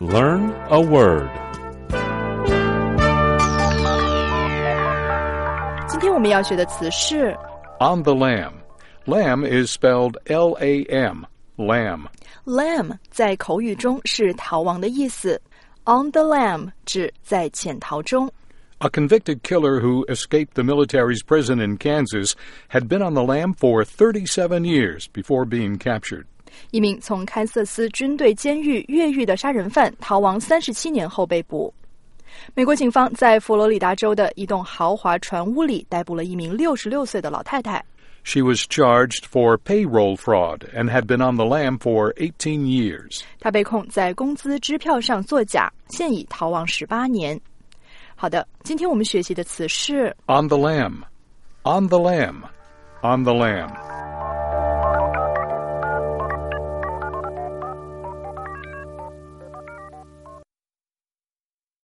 Learn a word. 今天我们要学的词是 On the lam. Lamb is spelled L-A-M, lamb. lamb 在口语中是逃亡的意思。On the lam 指在潜逃中。 A convicted killer who escaped the military's prison in Kansas had been on the lam for 37 years before being captured. 一名从堪瑟斯军队监狱越狱的杀人犯逃亡37年后被捕。美国警方在佛罗里达州的一栋豪华船屋里逮捕了一名66岁的老太太。 She was charged for payroll fraud and had been on the lam for 18 years. 她被控在工资支票上作假，现已逃亡18年。好的，今天我们学习的词是 On the lam. On the lam. On the lam.